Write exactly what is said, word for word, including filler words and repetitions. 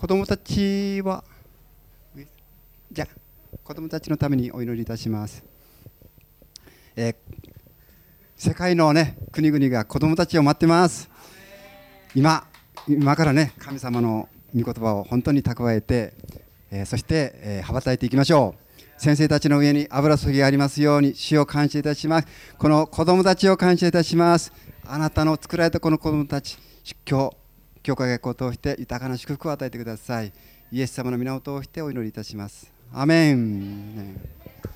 子供たちはじゃあ子供たちのためにお祈りいたします。えー、世界のね国々が子供たちを待ってます。今今からね神様の御言葉を本当に蓄えて、えー、そして、えー、羽ばたいていきましょう。先生たちの上に油注ぎがありますように主を感謝いたします。この子供たちを感謝いたします。あなたの作られたこの子供たち、今日教会学校を通して豊かな祝福を与えてください。イエス様の皆を通してお祈りいたします。アメン。